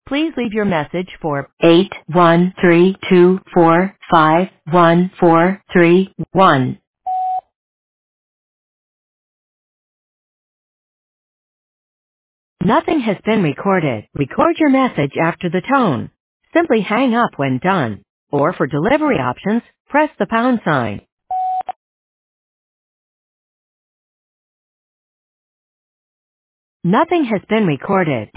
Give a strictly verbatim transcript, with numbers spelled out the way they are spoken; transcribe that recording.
Please leave your message for eight one three two four five one four three one. Nothing has been recorded. Record your message after the tone. Simply hang up when done. Or for delivery options, press the pound sign. Nothing has been recorded.